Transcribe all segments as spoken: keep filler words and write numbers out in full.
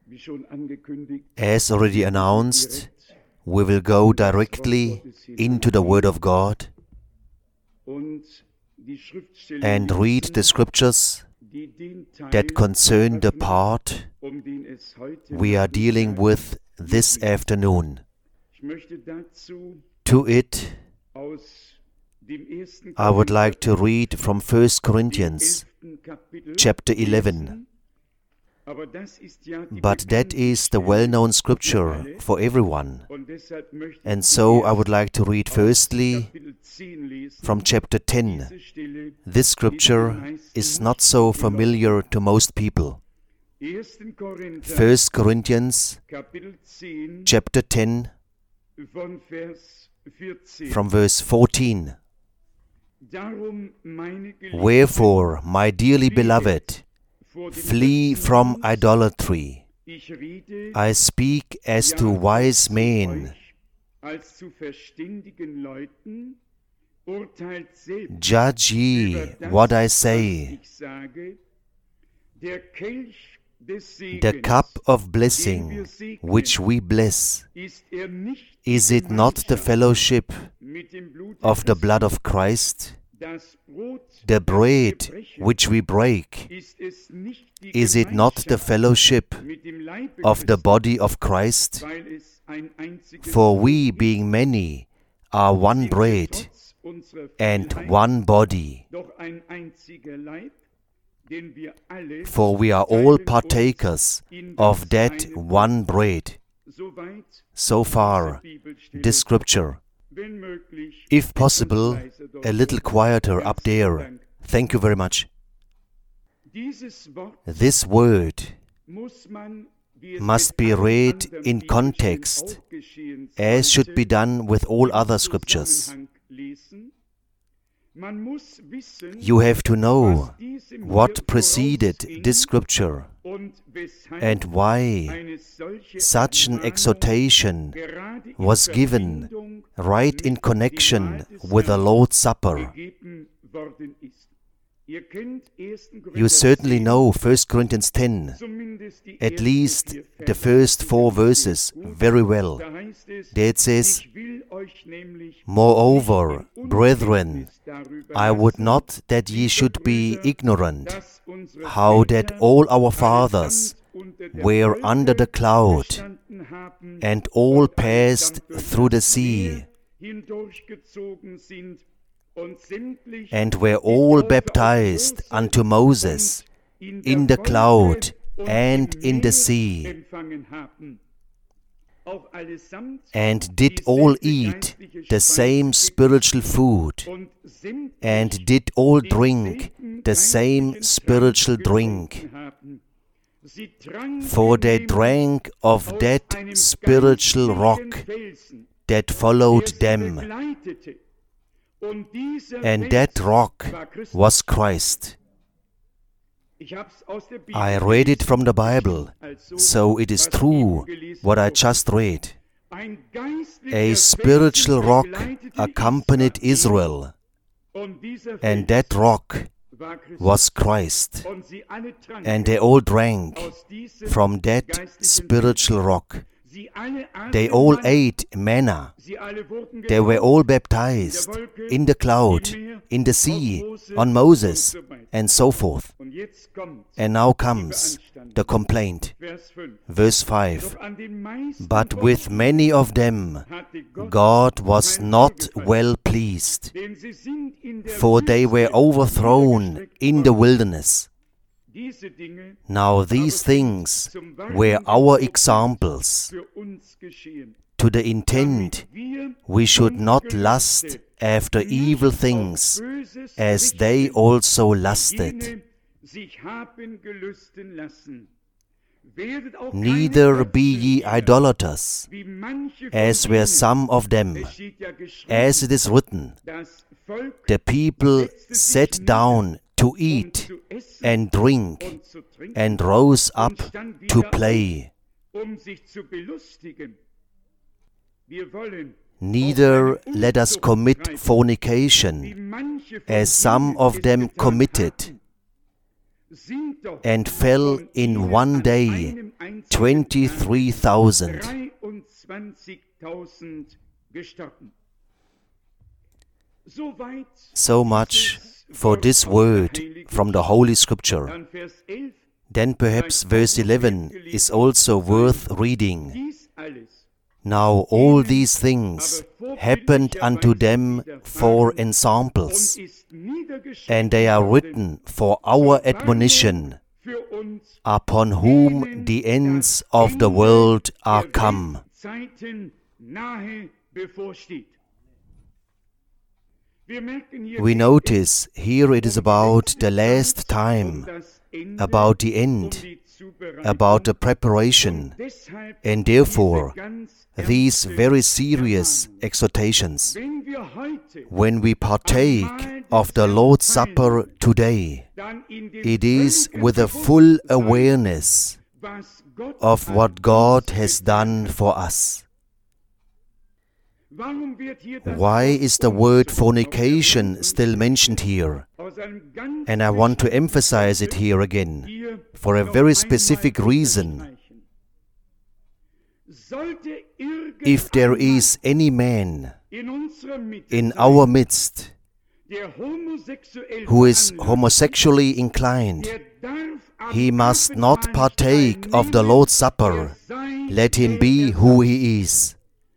As already announced, we will go directly into the Word of God and read the scriptures that concern the part we are dealing with this afternoon. To it, I would like to read from First Corinthians chapter eleven. But that is the well-known scripture for everyone. And so I would like to read firstly from chapter ten. This scripture is not so familiar to most people. First Corinthians chapter ten from verse fourteen. Wherefore, my dearly beloved, flee from idolatry. I speak as to wise men. Judge ye what I say. The cup of blessing which we bless, is it not the fellowship of the blood of Christ? The bread which we break, is it not the fellowship of the body of Christ? For we, being many, are one bread and one body. For we are all partakers of that one bread. So far, this scripture. If possible, a little quieter up there. Thank you very much. This word must be read in context, as should be done with all other scriptures. You have to know what preceded this scripture and why such an exhortation was given right in connection with the Lord's Supper. You certainly know First Corinthians ten, at least the first four verses, very well. There it says, Moreover, brethren, I would not that ye should be ignorant, how that all our fathers were under the cloud, and all passed through the sea, and were all baptized unto Moses in the cloud and in the sea, and did all eat the same spiritual food, and did all drink the same spiritual drink. For they drank of that spiritual rock that followed them, and that rock was Christ. I read it from the Bible, so it is true what I just read. A spiritual rock accompanied Israel, and that rock was Christ, and they all drank from that spiritual rock. They all ate manna. They were all baptized in the cloud, in the sea, on Moses, and so forth. And now comes the complaint. Verse five. But with many of them God was not well pleased, for they were overthrown in the wilderness. Now these things were our examples, to the intent we should not lust after evil things, as they also lusted. Neither be ye idolaters, as were some of them. As it is written, the people sat down to eat and drink, and rose up to play. Neither let us commit fornication, as some of them committed, and fell in one day twenty-three thousand. So much for this word from the Holy Scripture. Then perhaps verse eleven is also worth reading. Now all these things happened unto them for ensamples, and they are written for our admonition, upon whom the ends of the world are come. We notice here it is about the last time, about the end, about the preparation, and therefore these very serious exhortations. When we partake of the Lord's Supper today, it is with a full awareness of what God has done for us. Why is the word fornication still mentioned here? And I want to emphasize it here again, for a very specific reason. If there is any man in our midst who is homosexually inclined, he must not partake of the Lord's Supper. Let him be who he is.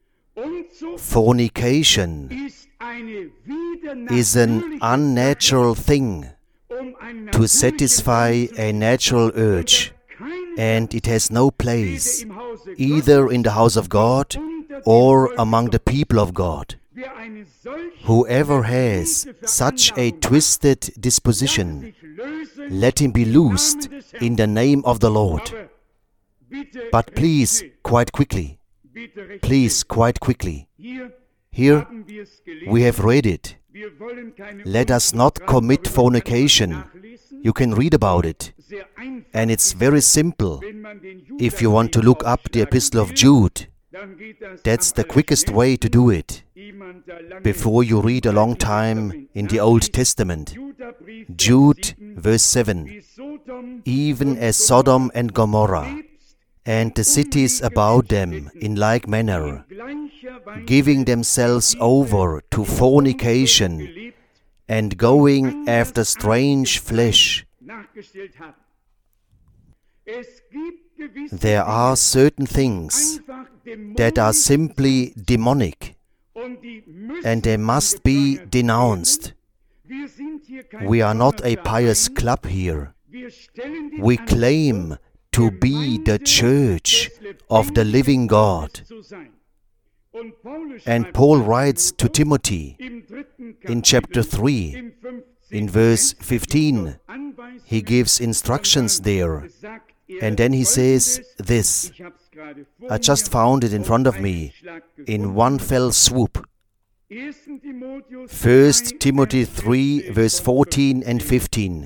Fornication is an unnatural thing to satisfy a natural urge, and it has no place either in the house of God or among the people of God. Whoever has such a twisted disposition, let him be loosed in the name of the Lord. But please, quite quickly, please, quite quickly, here we have read it. Let us not commit fornication. You can read about it. And it's very simple. If you want to look up the Epistle of Jude, that's the quickest way to do it. Before you read a long time in the Old Testament. Jude, verse seven. Even as Sodom and Gomorrah, and the cities about them in like manner, giving themselves over to fornication and going after strange flesh. There are certain things that are simply demonic, and they must be denounced. We are not a pious club here. We claim to be the church of the living God. And Paul writes to Timothy in chapter three, in verse fifteen, he gives instructions there. And then he says this, I just found it in front of me, in one fell swoop. First Timothy three, verse fourteen and fifteen.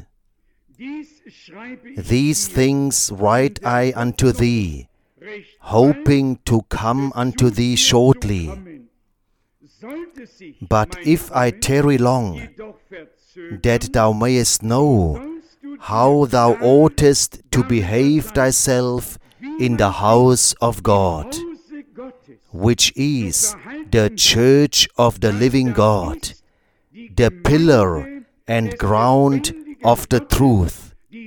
These things write I unto thee, hoping to come unto thee shortly. But if I tarry long, that thou mayest know how thou oughtest to behave thyself in the house of God, which is the church of the living God, the pillar and ground of the truth.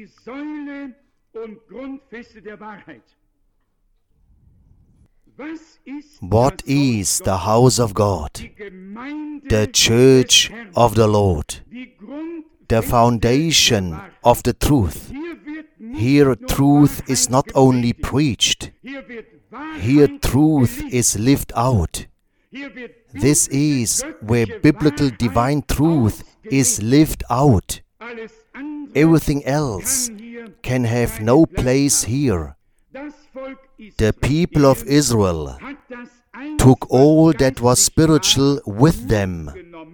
What is the house of God? The church of the Lord, the foundation of the truth. Here truth is not only preached, here truth is lived out. This is where biblical divine truth is lived out. Everything else can have no place here. The people of Israel took all that was spiritual with them,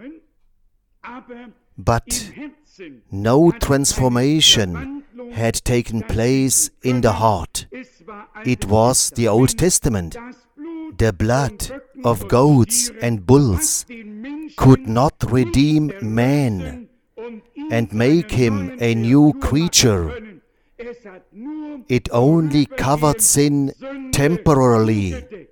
but no transformation had taken place in the heart. It was the Old Testament. The blood of goats and bulls could not redeem man. and make him a new creature. It only covered sin temporarily.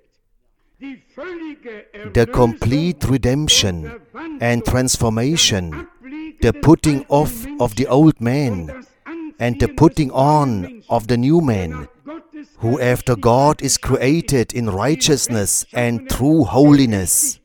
The complete redemption and transformation, the putting off of the old man and the putting on of the new man, who after God is created in righteousness and true holiness.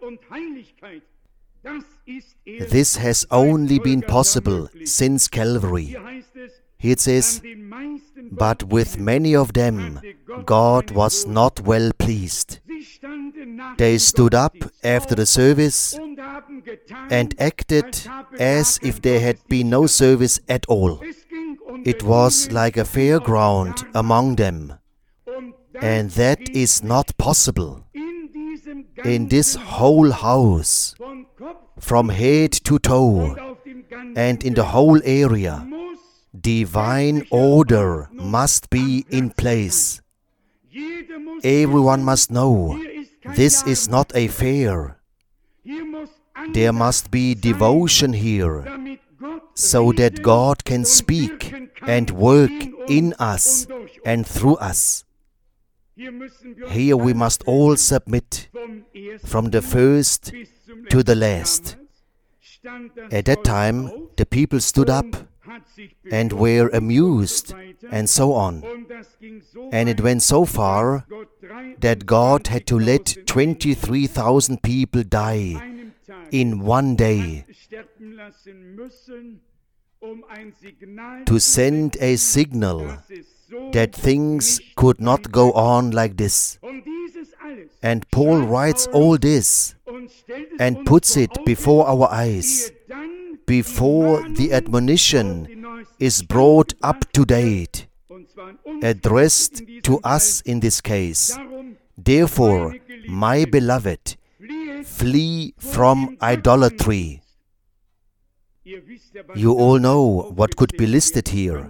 This has only been possible since Calvary. Here it says, but with many of them God was not well pleased. They stood up after the service and acted as if there had been no service at all. It was like a fairground among them. And that is not possible. In this whole house, from head to toe, and in the whole area, divine order must be in place. Everyone must know this is not a fair. There must be devotion here, so that God can speak and work in us and through us. Here we must all submit, from the first to the last. At that time, the people stood up and were amused, and so on. And it went so far that God had to let twenty-three thousand people die in one day to send a signal that things could not go on like this. And Paul writes all this and puts it before our eyes, before the admonition is brought up to date, addressed to us in this case. Therefore, my beloved, flee from idolatry. You all know what could be listed here.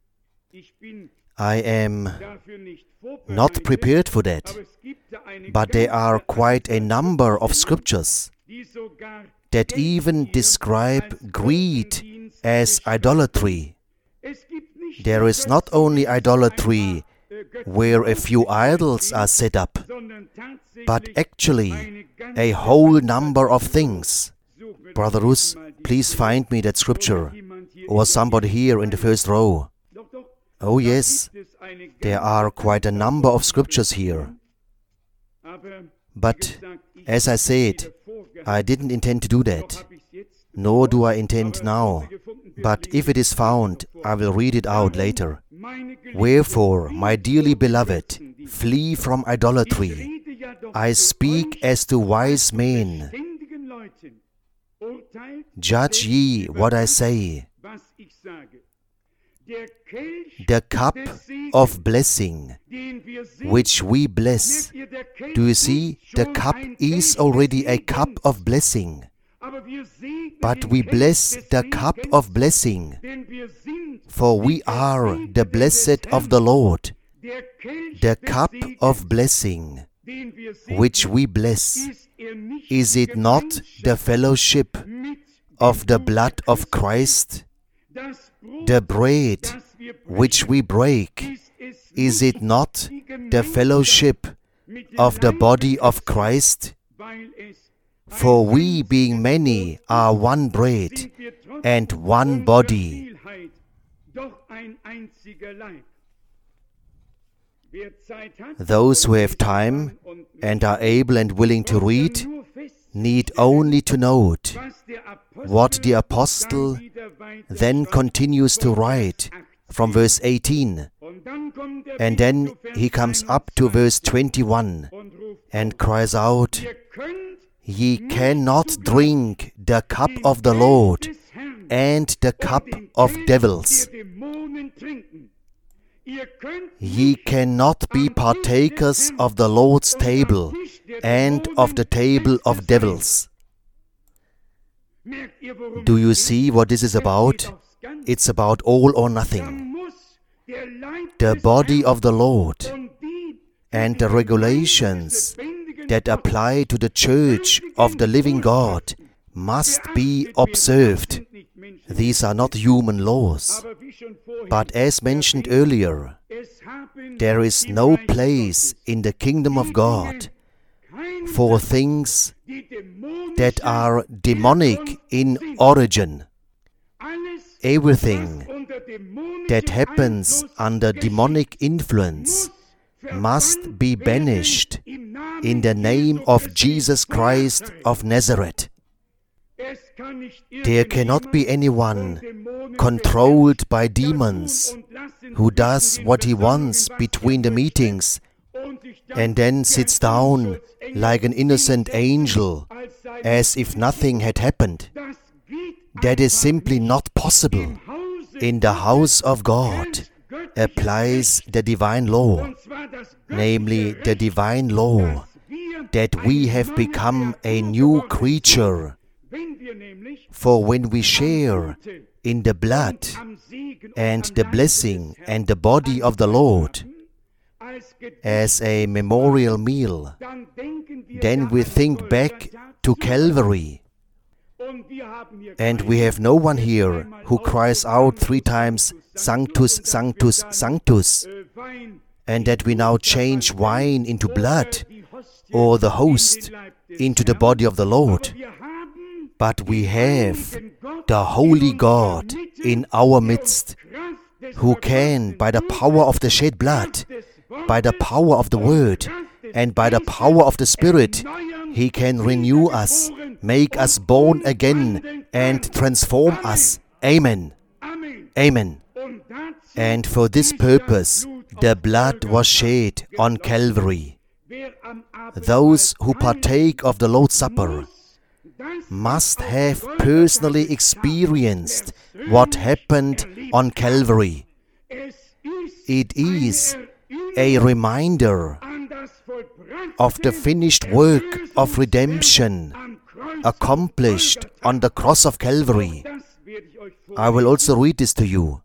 I am not prepared for that, but there are quite a number of scriptures that even describe greed as idolatry. There is not only idolatry where a few idols are set up, but actually a whole number of things. Brother Rus, please find me that scripture, or somebody here in the first row. Oh yes, there are quite a number of scriptures here. But, as I said, I didn't intend to do that, nor do I intend now. But if it is found, I will read it out later. Wherefore, my dearly beloved, flee from idolatry. I speak as to wise men. Judge ye what I say. The cup of blessing, which we bless. Do you see? The cup is already a cup of blessing. But we bless the cup of blessing, for we are the blessed of the Lord. The cup of blessing, which we bless, is it not the fellowship of the blood of Christ? The bread which we break, is it not the fellowship of the body of Christ? For we, being many, are one bread and one body. Those who have time and are able and willing to read need only to note what the apostle then continues to write from verse eighteen. And then he comes up to verse twenty-one and cries out, Ye cannot drink the cup of the Lord and the cup of devils. Ye cannot be partakers of the Lord's table and of the table of devils. Do you see what this is about? It's about all or nothing. The body of the Lord and the regulations that apply to the church of the living God must be observed. These are not human laws. But as mentioned earlier, there is no place in the kingdom of God for things that are demonic in origin. Everything that happens under demonic influence must be banished in the name of Jesus Christ of Nazareth. There cannot be anyone controlled by demons who does what he wants between the meetings and then sits down like an innocent angel as if nothing had happened. That is simply not possible. In the house of God applies the divine law, namely the divine law that we have become a new creature. For when we share in the blood and the blessing and the body of the Lord as a memorial meal, then we think back to Calvary. And we have no one here who cries out three times, Sanctus, Sanctus, Sanctus, and that we now change wine into blood or the host into the body of the Lord. But we have the Holy God in our midst, who can, by the power of the shed blood, by the power of the Word, and by the power of the Spirit, He can renew us, make us born again, and transform us. Amen. Amen. And for this purpose, the blood was shed on Calvary. Those who partake of the Lord's Supper must have personally experienced what happened on Calvary. It is a reminder of the finished work of redemption accomplished on the cross of Calvary. I will also read this to you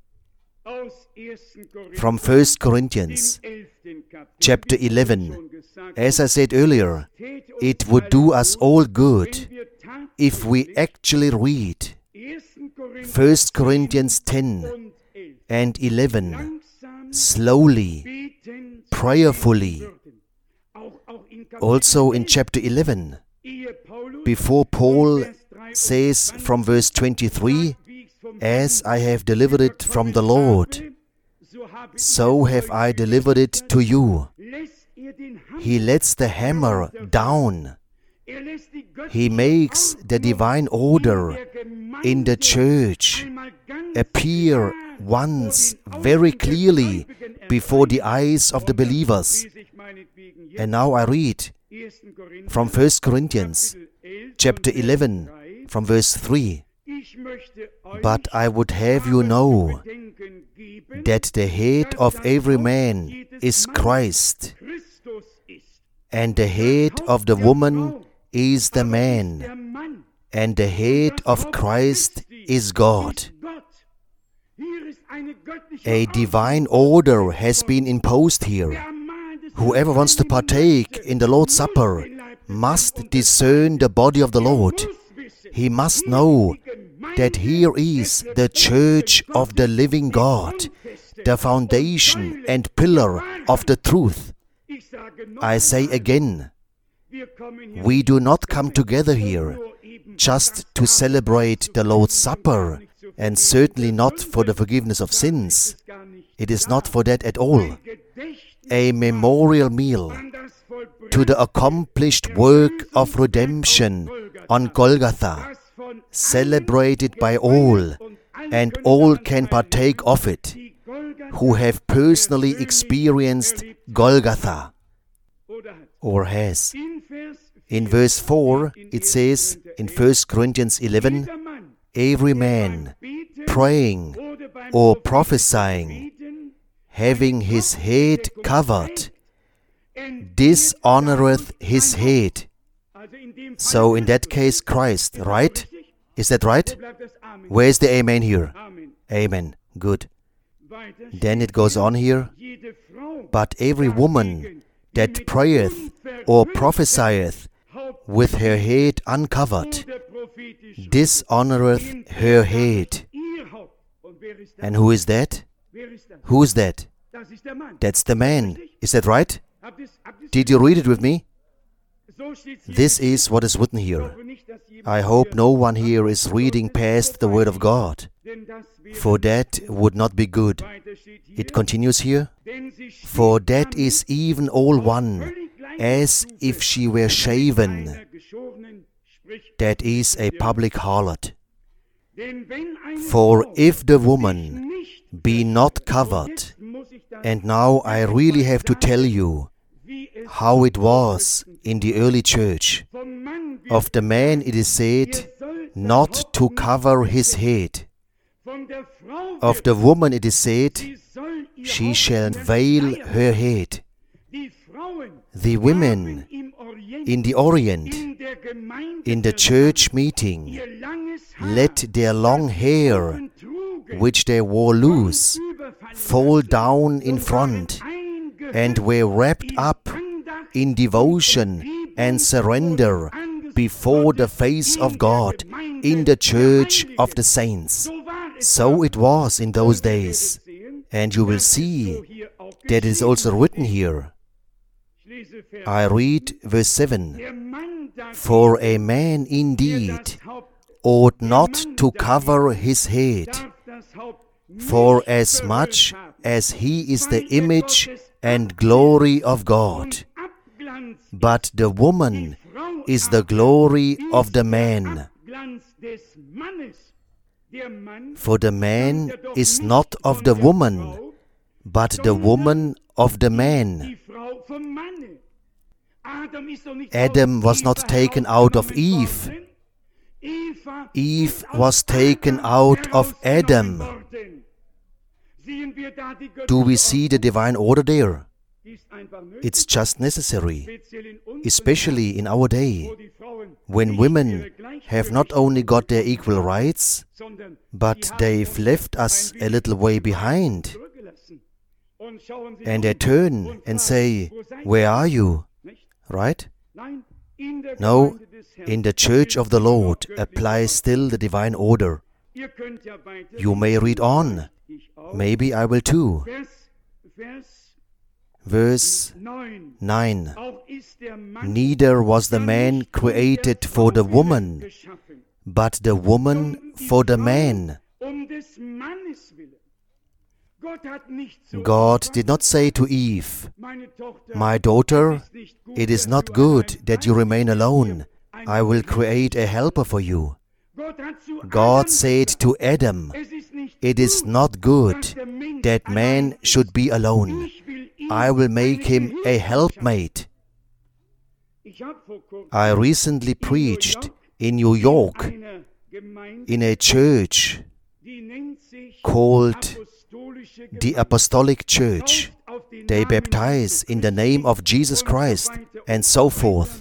from First Corinthians chapter eleven. As I said earlier, it would do us all good if we actually read First Corinthians ten and eleven slowly, prayerfully. Also in chapter eleven, before Paul says from verse twenty-three, "As I have delivered it from the Lord, so have I delivered it to you." He lets the hammer down. He makes the divine order in the church appear once very clearly before the eyes of the believers. And now I read from First Corinthians chapter eleven, from verse three. "But I would have you know that the head of every man is Christ, and the head of the woman is the man, and the head of Christ is God." A divine order has been imposed here. Whoever wants to partake in the Lord's Supper must discern the body of the Lord. He must know that here is the church of the living God, the foundation and pillar of the truth. I say again, we do not come together here just to celebrate the Lord's Supper, and certainly not for the forgiveness of sins. It is not for that at all. A memorial meal to the accomplished work of redemption on Golgotha, celebrated by all, and all can partake of it, who have personally experienced Golgotha, or has. In verse four, it says in First Corinthians eleven, "Every man praying or prophesying, having his head covered, dishonoreth his head." So in that case, Christ, right? Is that right? Where is the amen here? Amen. Good. Then it goes on here. "But every woman that prayeth or prophesieth with her head uncovered, dishonoreth her head." And who is that? Who is that? That's the man. Is that right? Did you read it with me? This is what is written here. I hope no one here is reading past the Word of God, for that would not be good. It continues here. For that is even all one, as if she were shaven. That is a public harlot. For if the woman be not covered, and now I really have to tell you how it was in the early church. Of the man it is said, not to cover his head. Of the woman it is said, she shall veil her head. The women in the Orient, in the church meeting, let their long hair, which they wore loose, fall down in front, and were wrapped up in devotion and surrender before the face of God in the church of the saints. So it was in those days, and you will see that it is also written here. I read verse seven. For a man indeed ought not to cover his head, for as much as he is the image and glory of God. But the woman is the glory of the man. For the man is not of the woman, but the woman of the man. Adam was not taken out of Eve. Eve was taken out of Adam. Do we see the divine order there? It's just necessary, especially in our day, when women have not only got their equal rights, but they've left us a little way behind. And they turn and say, where are you? Right? No, in the church of the Lord applies still the divine order. You may read on. Maybe I will too. Verse nine. Neither was the man created for the woman, but the woman for the man. God did not say to Eve, my daughter, it is not good that you remain alone. I will create a helper for you. God said to Adam, it is not good that man should be alone. I will make him a helpmate. I recently preached in New York in a church called the Apostolic Church. They baptize in the name of Jesus Christ and so forth.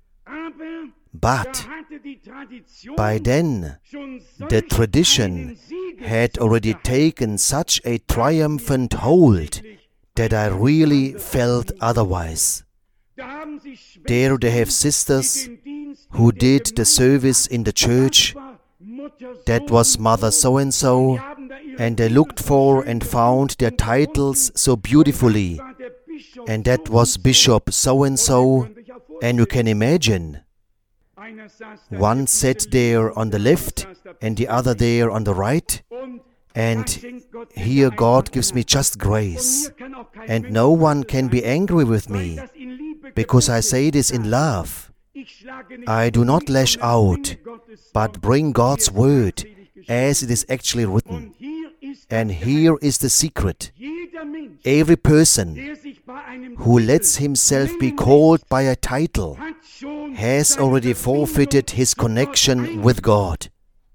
But by then, the tradition had already taken such a triumphant hold that I really felt otherwise. There they have sisters who did the service in the church. That was Mother so-and-so, and they looked for and found their titles so beautifully. And that was Bishop so-and-so, and you can imagine, one sat there on the left and the other there on the right, and here God gives me just grace, and no one can be angry with me, because I say this in love. I do not lash out, but bring God's word as it is actually written. And here is the secret. Every person who lets himself be called by a title has already forfeited his connection with God.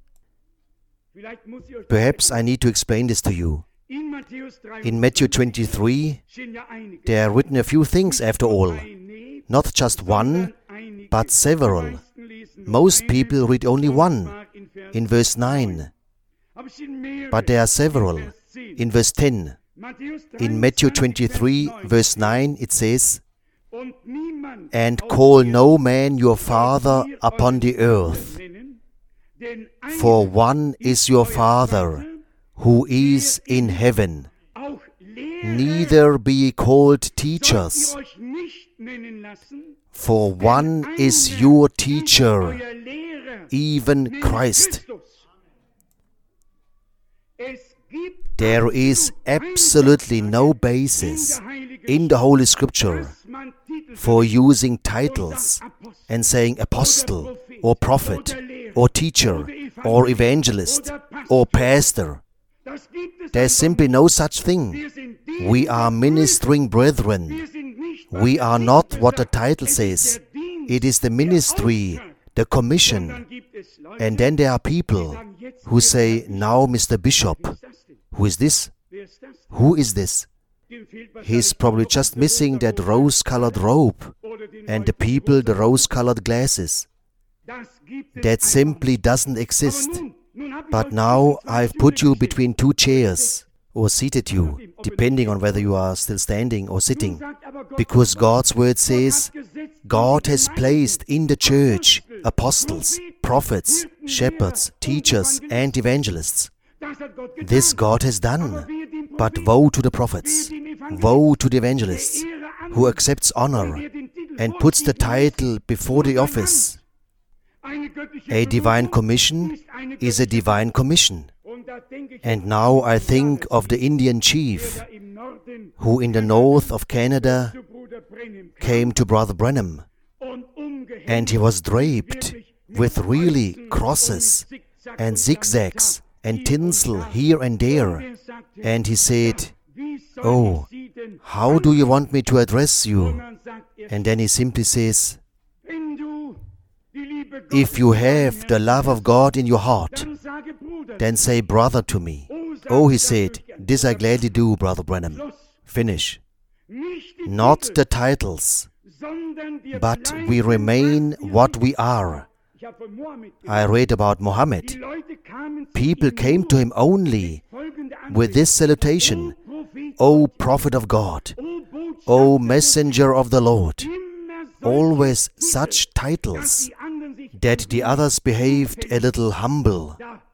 Perhaps I need to explain this to you. In Matthew twenty-three, there are written a few things after all. Not just one, but several. Most people read only one, in verse nine. But there are several, in verse ten. In Matthew twenty-three, verse nine, it says, and call no man your father upon the earth, for one is your Father, who is in heaven. Neither be ye called teachers, for one is your teacher, even Christ. There is absolutely no basis in the Holy Scripture for using titles and saying apostle or prophet or teacher or evangelist or pastor. There's simply no such thing. We are ministering brethren. We are not what the title says. It is the ministry, the commission. And then there are people who say, now Mister Bishop. Who is this? Who is this? He's probably just missing that rose-colored robe and the people the rose-colored glasses. That simply doesn't exist. But now I've put you between two chairs, or seated you, depending on whether you are still standing or sitting. Because God's word says, God has placed in the church apostles, prophets, shepherds, teachers, and evangelists. This God has done. But woe to the prophets, woe to the evangelists, who accepts honor and puts the title before the office. A divine commission is a divine commission. And now I think of the Indian chief, who in the north of Canada came to Brother Branham, and he was draped with really crosses and zigzags and tinsel here and there. And he said, "Oh, how do you want me to address you?" And then he simply says, "If you have the love of God in your heart, then say brother to me." "Oh," he said, "this I gladly do, Brother Branham." Finish. Not the titles, but we remain what we are. I read about Muhammad. People came to him only with this salutation, "O Prophet of God, O Messenger of the Lord." Always such titles that the others behaved a little humble.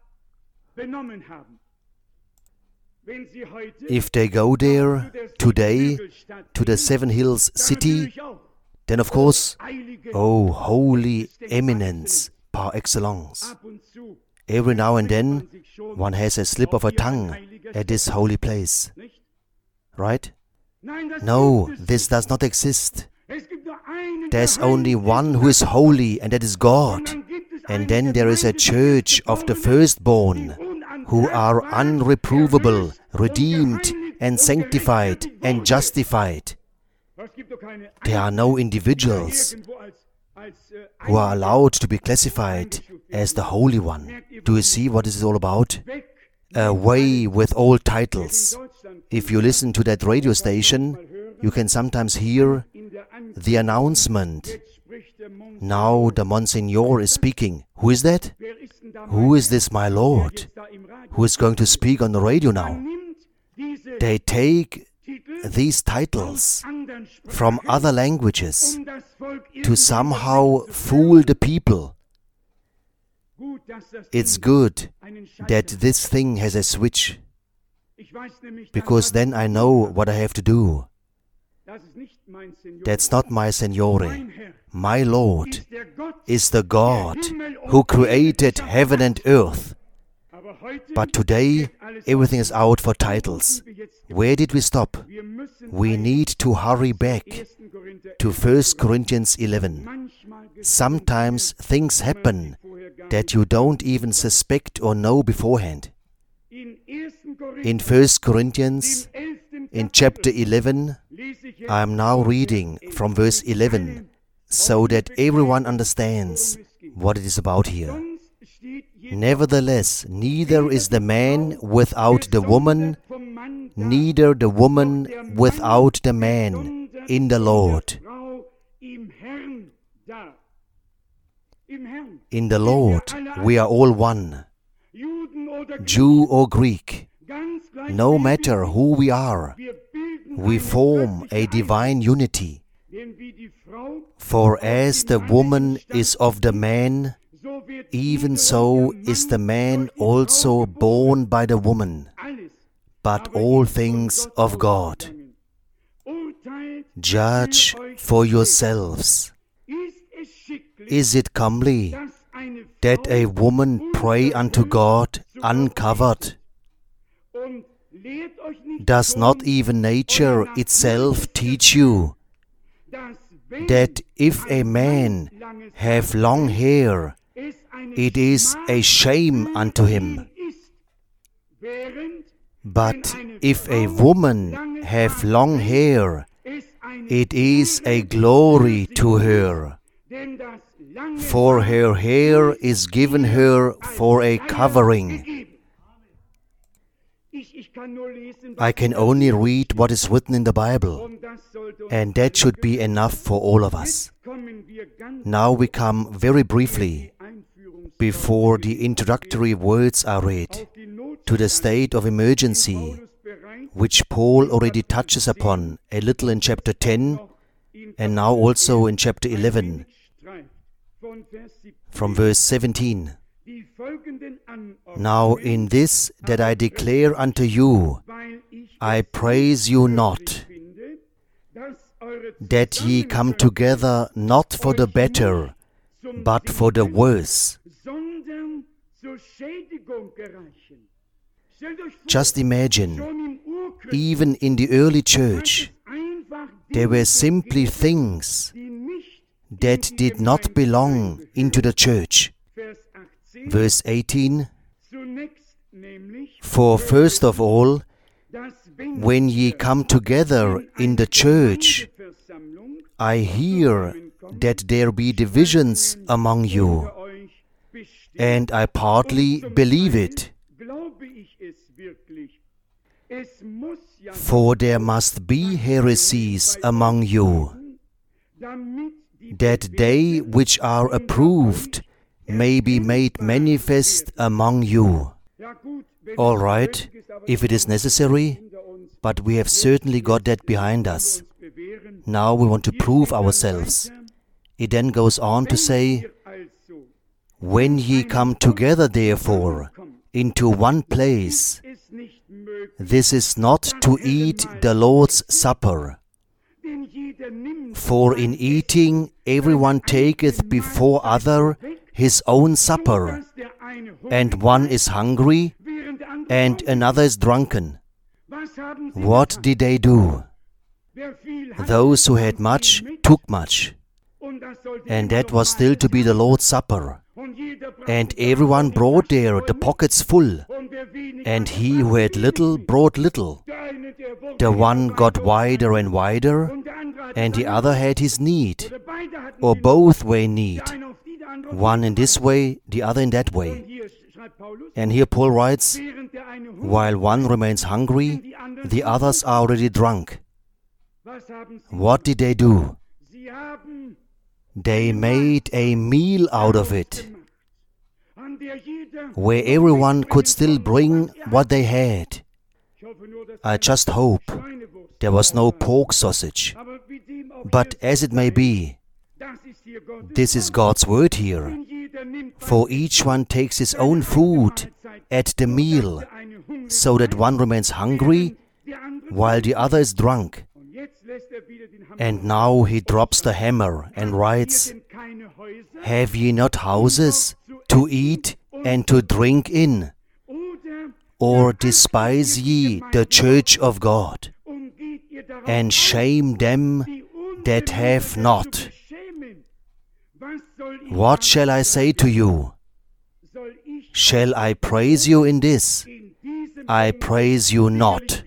If they go there today to the Seven Hills city, then of course, oh, holy eminence par excellence. Every now and then, one has a slip of a tongue at this holy place. Right? No, this does not exist. There's only one who is holy, and that is God. And then there is a church of the firstborn, who are unreprovable, redeemed, and sanctified, and justified. There are no individuals who are allowed to be classified as the Holy One. Do you see what this is all about? Away with all titles. If you listen to that radio station, you can sometimes hear the announcement. Now the Monsignor is speaking. Who is that? Who is this, my Lord? Who is going to speak on the radio now? They take these titles from other languages to somehow fool the people. It's good that this thing has a switch, because then I know what I have to do. That's not my Signore. My Lord is the God who created heaven and earth. But today, everything is out for titles. Where did we stop? We need to hurry back to First Corinthians eleven. Sometimes things happen that you don't even suspect or know beforehand. In First Corinthians, in chapter eleven, I am now reading from verse eleven, so that everyone understands what it is about here. "Nevertheless, neither is the man without the woman, neither the woman without the man in the Lord." In the Lord, we are all one. Jew or Greek, no matter who we are, we form a divine unity. For as the woman is of the man, even so is the man also born by the woman. but all things of God. Judge for yourselves. Is it comely that a woman pray unto God uncovered? Does not even nature itself teach you that if a man have long hair, it is a shame unto him? But if a woman have long hair, it is a glory to her, for her hair is given her for a covering. I can only read what is written in the Bible, and that should be enough for all of us. Now we come very briefly, before the introductory words are read, to the state of emergency, which Paul already touches upon a little in chapter ten, and now also in chapter eleven, from verse seventeen. Now in this that I declare unto you, I praise you not, that ye come together not for the better, but for the worse. Just imagine, even in the early church, there were simply things that did not belong into the church. Verse eighteen, for first of all, when ye come together in the church, I hear that there be divisions among you, and I partly believe it. For there must be heresies among you, that they which are approved may be made manifest among you. All right, if it is necessary, but we have certainly got that behind us. Now we want to prove ourselves. It then goes on to say, when ye come together therefore into one place, this is not to eat the Lord's Supper. For in eating everyone taketh before other his own supper, and one is hungry, and another is drunken. What did they do? Those who had much took much, and that was still to be the Lord's Supper. And everyone brought there the pockets full, and he who had little brought little. The one got wider and wider, and the other had his need, or both were in need, one in this way, the other in that way. And here Paul writes, while one remains hungry, the others are already drunk. What did they do? They made a meal out of it, where everyone could still bring what they had. I just hope there was no pork sausage. But as it may be, this is God's word here. For each one takes his own food at the meal, so that one remains hungry while the other is drunk. And now he drops the hammer and writes, have ye not houses to eat and to drink in? Or despise ye the church of God, and shame them that have not? What shall I say to you? Shall I praise you in this? I praise you not.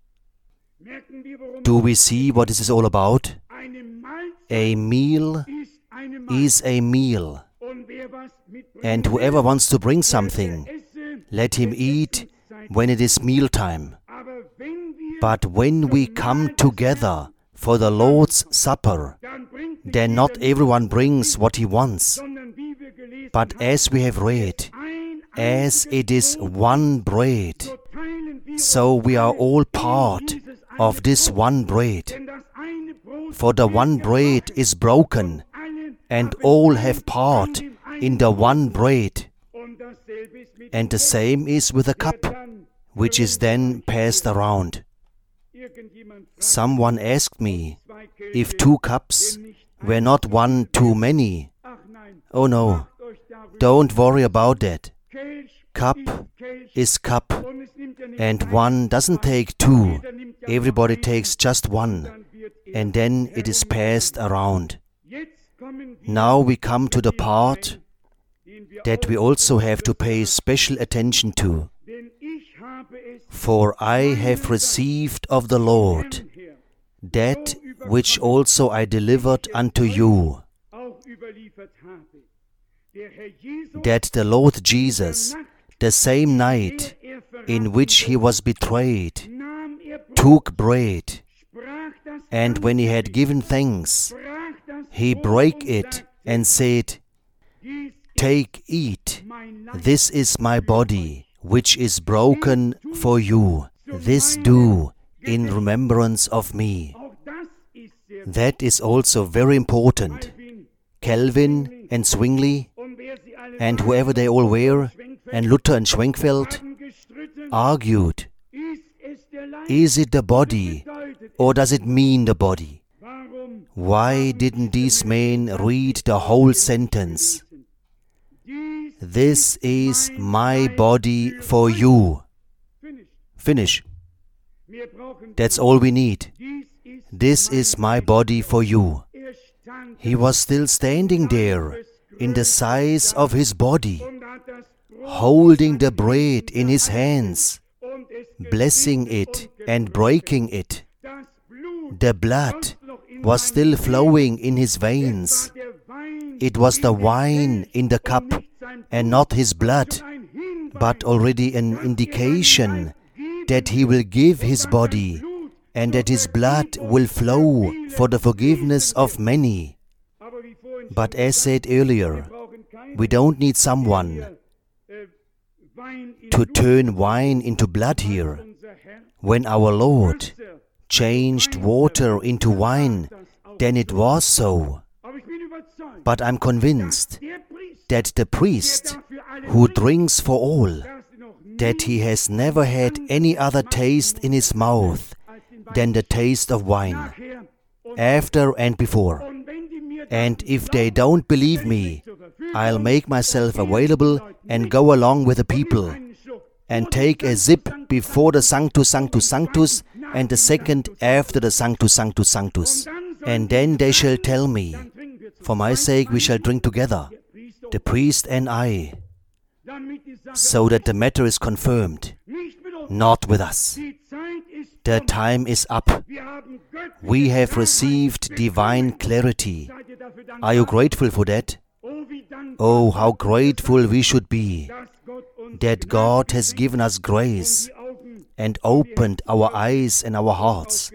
Do we see what this is all about? A meal is a meal. And whoever wants to bring something, let him eat when it is mealtime. But when we come together for the Lord's Supper, then not everyone brings what he wants. But as we have read, as it is one bread, so we are all part of this one bread. For the one bread is broken, and all have part in the one bread. And the same is with the cup, which is then passed around. Someone asked me if two cups were not one too many. Oh no, don't worry about that. Cup is cup, and one doesn't take two. Everybody takes just one, and then it is passed around. Now we come to the part that we also have to pay special attention to. For I have received of the Lord that which also I delivered unto you, that the Lord Jesus, the same night in which he was betrayed, took bread, and when he had given thanks, he brake it and said, Take, eat, this is my body, which is broken for you. This do in remembrance of me. That is also very important. Calvin and Zwingli, and whoever they all were, and Luther and Schwenkfeld, argued, is it the body, or does it mean the body? Why didn't these men read the whole sentence? This is my body for you. Finish. That's all we need. This is my body for you. He was still standing there in the size of his body, holding the bread in his hands, blessing it and breaking it. The blood was still flowing in his veins. It was the wine in the cup and not his blood, but already an indication that he will give his body and that his blood will flow for the forgiveness of many. But as said earlier, we don't need someone to turn wine into blood here. When our Lord changed water into wine, then it was so. But I'm convinced that the priest who drinks for all, that he has never had any other taste in his mouth than the taste of wine, after and before. And if they don't believe me, I'll make myself available and go along with the people and take a sip before the Sanctus Sanctus Sanctus and the second after the Sanctus Sanctus Sanctus. And then they shall tell me, for my sake we shall drink together, the priest and I, so that the matter is confirmed, not with us. The time is up. We have received divine clarity. Are you grateful for that? Oh, how grateful we should be that God has given us grace and opened our eyes and our hearts.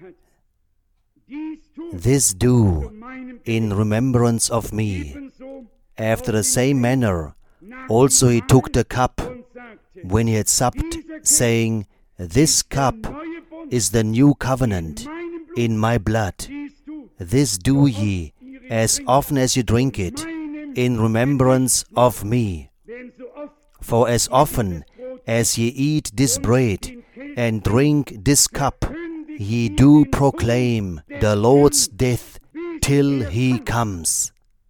This do in remembrance of me. After the same manner, also he took the cup when he had supped, saying, This cup is the new covenant in my blood. This do ye, as often as you drink it, in remembrance of me. For as often as ye eat this bread and drink this cup, ye do proclaim the Lord's death till he comes.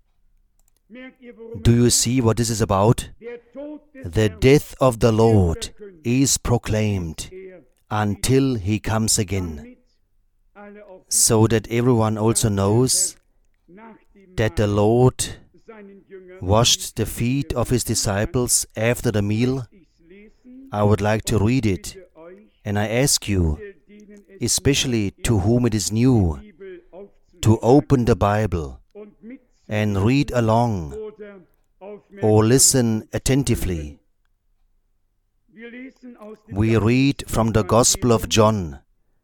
Do you see what this is about? The death of the Lord is proclaimed until he comes again, so that everyone also knows that the Lord washed the feet of his disciples after the meal. I would like to read it, and I ask you, especially to whom it is new, to open the Bible and read along or listen attentively. We read from the Gospel of John,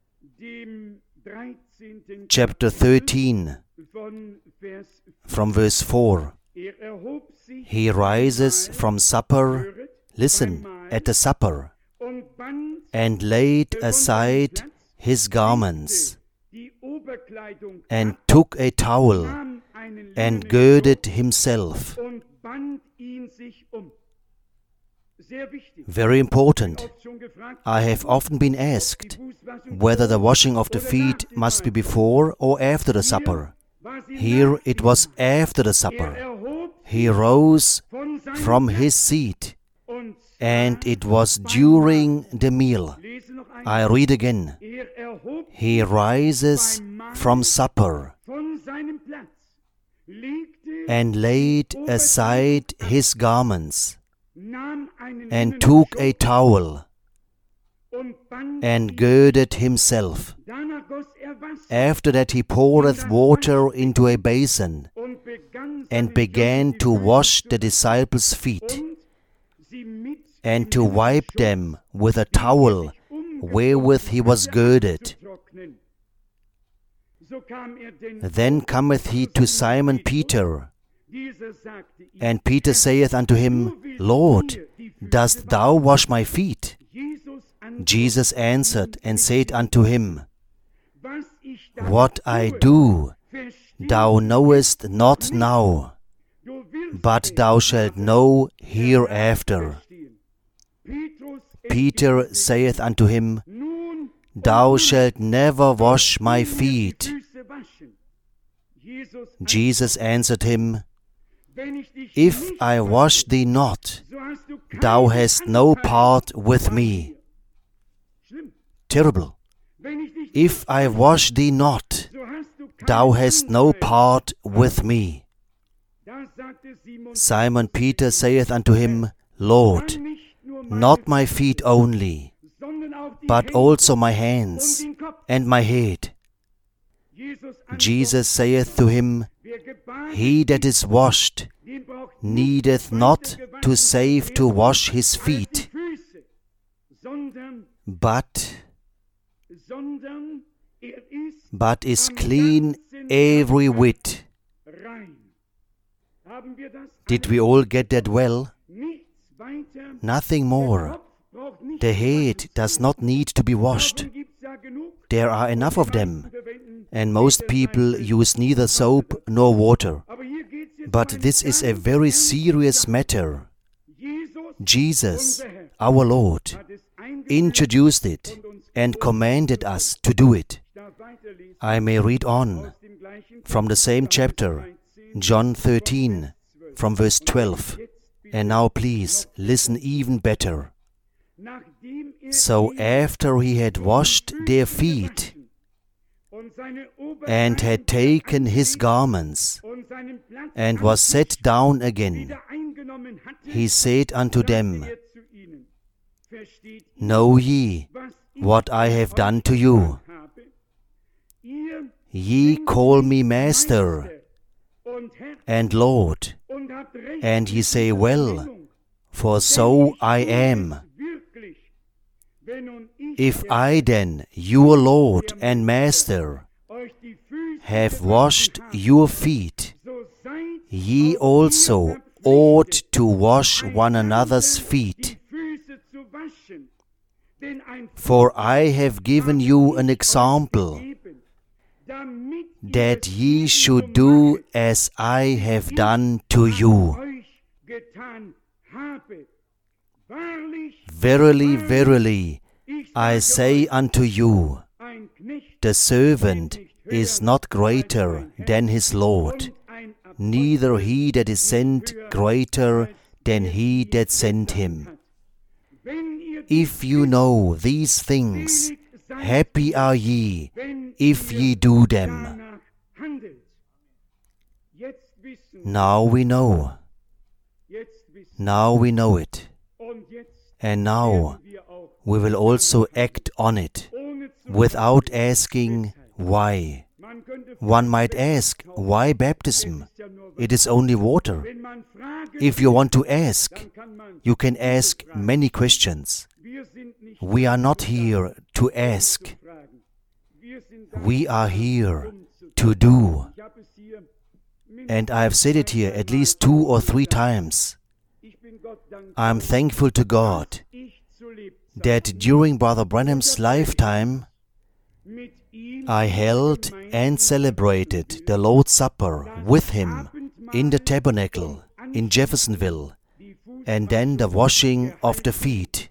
chapter thirteen, from verse four. He rises from supper, listen, at the supper, and laid aside his garments, and took a towel, and girded himself. Very important. I have often been asked whether the washing of the feet must be before or after the supper. Here it was after the supper. He rose from his seat, and it was during the meal. I read again. He rises from supper and laid aside his garments and took a towel and girded himself. After that he poureth water into a basin and began to wash the disciples' feet and to wipe them with a towel wherewith he was girded. Then cometh he to Simon Peter, and Peter saith unto him, Lord, dost thou wash my feet? Jesus answered and said unto him, What I do, thou knowest not now, but thou shalt know hereafter. Peter saith unto him, Thou shalt never wash my feet. Jesus answered him, If I wash thee not, thou hast no part with me. Terrible. If I wash thee not, thou hast no part with me. Simon Peter saith unto him, Lord, not my feet only, but also my hands and my head. Jesus saith to him, He that is washed needeth not to save to wash his feet, but, but is clean every whit. Did we all get that well? Nothing more. The head does not need to be washed. There are enough of them, and most people use neither soap nor water. But this is a very serious matter. Jesus, our Lord, introduced it and commanded us to do it. I may read on from the same chapter, John thirteen, from verse twelve. And now please listen even better. So after he had washed their feet and had taken his garments and was set down again, he said unto them, Know ye what I have done to you? Ye call me Master and Lord, and ye say, Well, for so I am. If I then, your Lord and Master, have washed your feet, ye also ought to wash one another's feet. For I have given you an example, that ye should do as I have done to you. Verily, verily, I say unto you, the servant is not greater than his Lord, neither he that is sent greater than he that sent him. If you know these things, happy are ye, if ye do them. Now we know. Now we know it. And now we will also act on it, without asking why. One might ask, why baptism? It is only water. If you want to ask, you can ask many questions. We are not here to ask. We are here to do. And I have said it here at least two or three times. I am thankful to God that during Brother Branham's lifetime, I held and celebrated the Lord's Supper with him in the tabernacle in Jeffersonville and then the washing of the feet.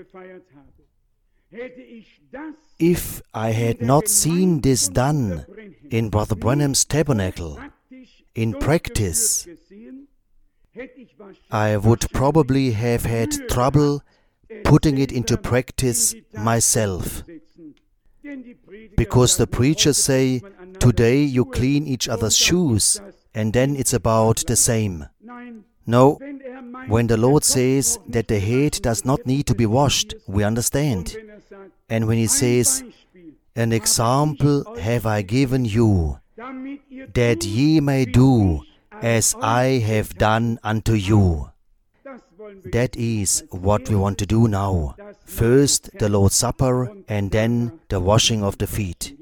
If I had not seen this done in Brother Branham's tabernacle, in practice, I would probably have had trouble putting it into practice myself. Because the preachers say, today you clean each other's shoes, and then it's about the same. No, when the Lord says that the head does not need to be washed, we understand. And when He says, an example have I given you, that ye may do as I have done unto you. That is what we want to do now. First the Lord's Supper, and then the washing of the feet.